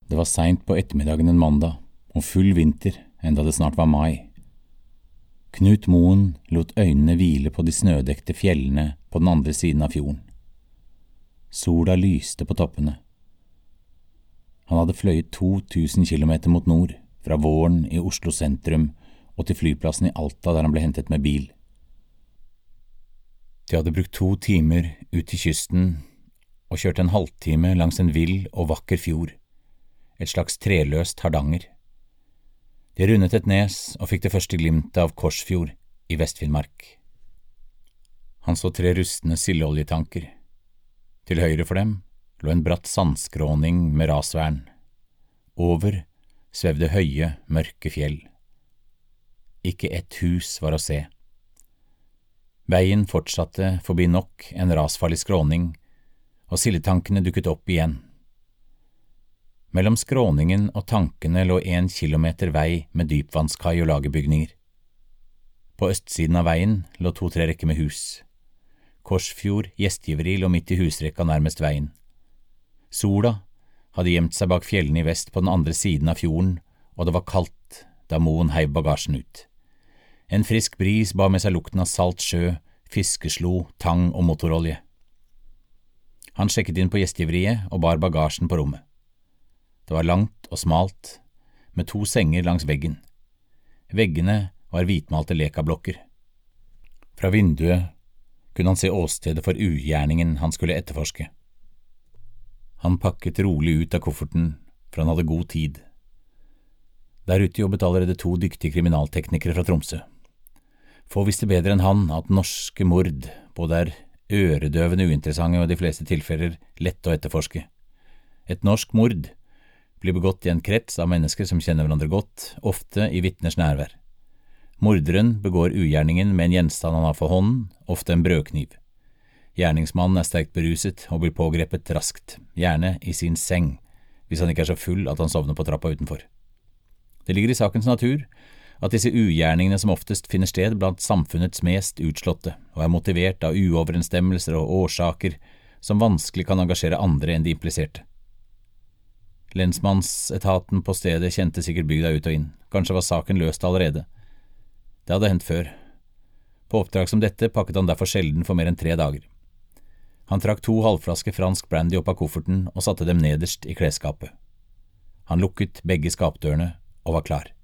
Det var sent på ettermiddagen en mandag, og full vinter, enda det snart var mai. Knut Moen lot øynene hvile på de snødekte fjellene på den andre siden av fjorden. Sola lyste på toppene. Han hadde fløyet 2000 kilometer mot nord, fra våren i Oslo sentrum og til flyplassen i Alta der han ble hentet med bil. De hadde brukt 2 timer ut til kysten og kjørt en halvtime langs en vill og vakker fjord, et slags treløst Hardanger. De rundet et nes og fikk det første glimtet av Korsfjord i Vest-Finnmark. Han så 3 rustne sildeoljetanker. Til høyre for dem lå en bratt sandskråning med rasvern. Over svevde høye, mørke fjell. Ikke ett hus var å se. Veien fortsatte forbi nok en rasfarlig skråning, og sildetankene dukket opp igjen. Mellom skråningen og tankene lå 1 kilometer vei med dypvannskai og lagerbygninger. På østsiden av veien lå 2-3 rekker med hus. Korsfjord gjestgiveri lå midt i husrekka nærmest veien. Sola hadde gjemt seg bak fjellene i vest på den andre siden av fjorden, og det var kaldt da Moen heiv bagasjen ut. En frisk bris ba med seg lukten av salt sjø, fiskeslo, tang og motorolje. Han sjekket inn på gjestgiveriet og bar bagasjen på rommet. Det var langt og smalt, med 2 senger langs veggen. Veggene var hvitmalte lekablokker. Fra vinduet kunne han se åstedet for ugjerningen han skulle etterforske. Han pakket rolig ut av kofferten, for han hadde god tid. Der ute jobbet allerede 2 dyktige kriminalteknikere fra Tromsø. Få visste bedre enn han at norske mord både er øredøvende uinteressante og i de fleste tilfeller lett å etterforske. Et norsk mord blir begått i en krets av mennesker som kjenner hverandre godt, ofte i vitners nærvær. Morderen begår ugjerningen med en gjenstand han har for hånden, ofte en brødkniv. Gjerningsmannen er sterkt beruset og blir pågrepet raskt, gjerne i sin seng, hvis han ikke er så full at han sovner på trappa utenfor. Det ligger i sakens natur at disse ugjerningene som oftest finner sted blant samfunnets mest utslåtte og er motivert av uoverensstemmelser og årsaker som vanskelig kan engasjere andre enn de impliserte. Lensmannsetaten på stedet kjente sikkert bygda ut og inn. Kanskje var saken løst allerede. Det hadde hendt før. På oppdrag som dette pakket han derfor sjelden for mer enn 3 dager. Han trakk 2 halvflasker fransk brandy opp av kofferten og satte dem nederst i klesskapet. Han lukket begge skapdørene og var klar.